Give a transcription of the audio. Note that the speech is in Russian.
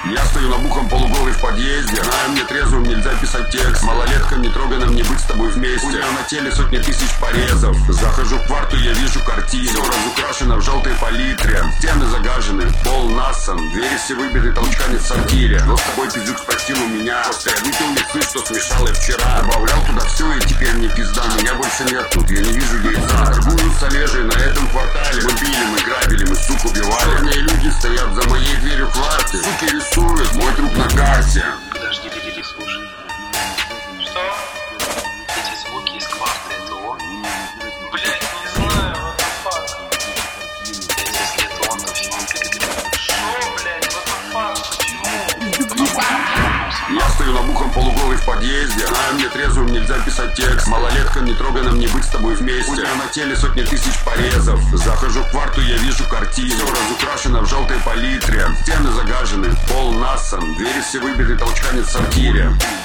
Я стою на бухом полуголый в подъезде. Знаю, мне трезвым нельзя писать текст. Малолетка нетроганным не быть с тобой вместе. У нее на теле сотни тысяч порезов. Захожу в кварту, я вижу картину. Все разукрашено в желтой палитре. Стены загажены, пол нассан. Двери все выбиты толчками в сортире. Но с тобой пиздюк спросил у меня. После я выпил миксы, что смешал я вчера. Добавлял туда все, и теперь мне пизда. Меня больше нет тут, я не вижу яйца. Торгую с Олежей на этом квартале. Мы били, мы грабили, мы сук убивали. Черные люди стоят за моей дверью кварты. Суки рисуют мой труп на карте. Подожди, слушай. Что? Эти звуки из кварты, это он? Блять, не знаю, what the fuck. Блять, если это он, то все он перебирает. Шо, блять, what the fuck, почему? Я стою на бухом полуголый в подъезде. Знаю, мне трезвым нельзя писать текст. Малолетка нетроганным не быть с тобой вместе. У тебя на теле сотни тысяч порезов. Захожу в кварту, я вижу картину. Все разукрашено в желтой палитре. Стены загажены, пол нассан. Двери все выбиты толчками в сортире.